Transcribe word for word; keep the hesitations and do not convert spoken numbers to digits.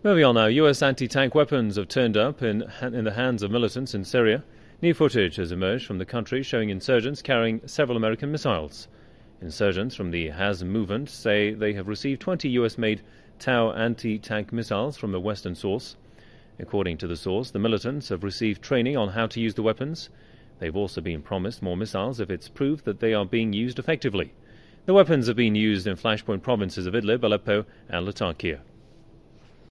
Moving on now, U S anti-tank weapons have turned up in, in the hands of militants in Syria. New footage has emerged from the country showing insurgents carrying several American missiles. Insurgents from the Haz movement say they have received twenty U S-made Tau anti-tank missiles from a Western source. According to the source, the militants have received training on how to use the weapons. They've also been promised more missiles if it's proved that they are being used effectively. The weapons have been used in flashpoint provinces of Idlib, Aleppo and Latakia.